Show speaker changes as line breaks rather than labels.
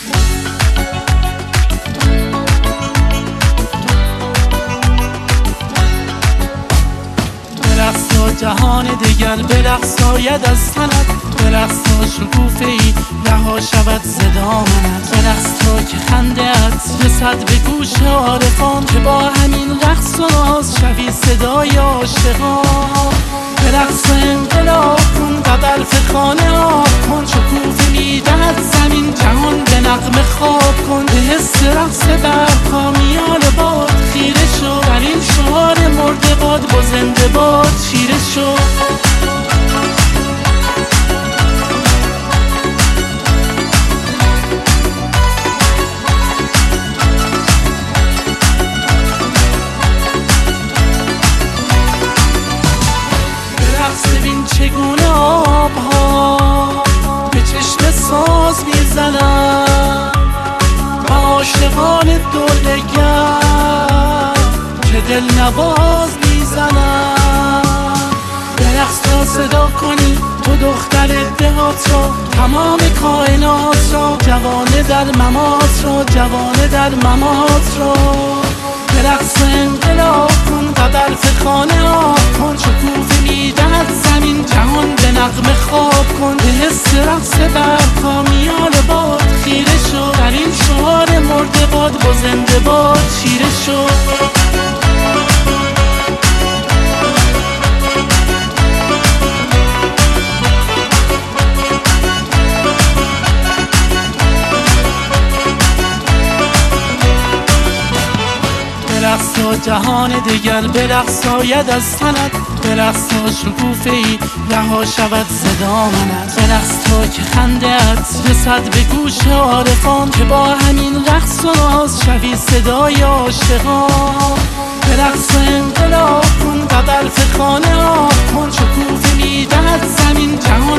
برقصا جهان دیگر، برقصاید از تنت، برقصا شکوفه ای رها شود صدا منت. برقص تا که خنده ات رسد به گوش عارفان، که با همین رقص و ناز شوی صدای عاشقان. برقص انقلاب کن، قدر خانه آب کن، شکوفه میدهد زمین جهان به نغمه خواب کن. به حس رقص برپا میان باد خیره شو، در این شعار مرده باد با زنده باد چیره شو. ببین چگونه آبها به چشم ساز میزنن، و عاشقان دلگر که دل نواز میزنن. برقص تا صدا کنی تو دختر دهات را، تمام کائنات را، جوانه در ممات را، جوانه در ممات را. برقص انقلاب کن، قدر خانه آب کن، شکوفه میدهد زمین جهان به نغمه خواب کن. به حس رقص برپا میان باد خیره شو، در این شعار مرده باد با زنده باد چیره شو. برقصا جهان دیگر، برقصاید از تنت، برقصا شکوفه ای رها شود صدا منت. برقص تا که خنده ات رسد به گوش عارفان، که با همین رقص و ناز شوی صدای عاشقان. برقص انقلاب کن، قدر خانه آب کن، شکوفه میدهد زمین جهان